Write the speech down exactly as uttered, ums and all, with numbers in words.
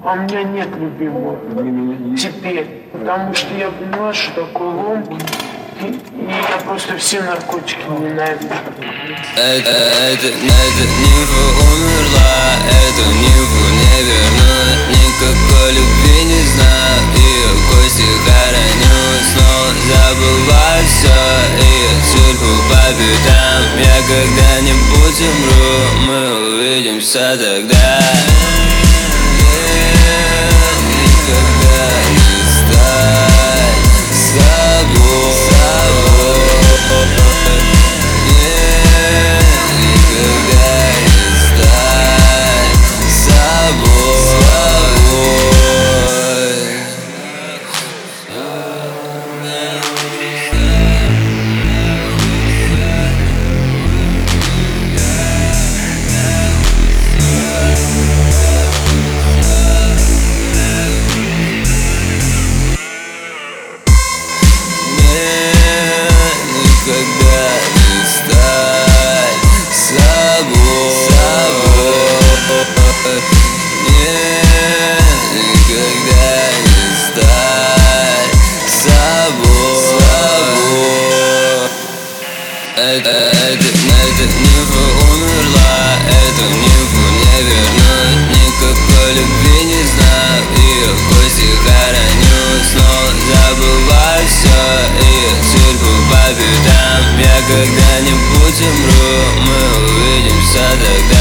А у меня нет любимого теперь, потому что я поняла, что такое ломка, и, и я просто все наркотики ненавижу. Это, это, эта нимфа умерла, эту нимфу не вернуть. Никакой любви не знаю, ее кости хороню. Снова забываю все, ее судьбу по пятам. Я когда-нибудь умру, мы увидимся тогда. Никогда не стать собой, собой. Нет, никогда не стать собой, собой. Это, это, эта нимфа умерла, эту нимфу не вернуть. Никакой любви не знаю, ее кости хороню. Снова забываю все, ее судьбу по пятам. Я когда-нибудь умру, мы увидимся тогда.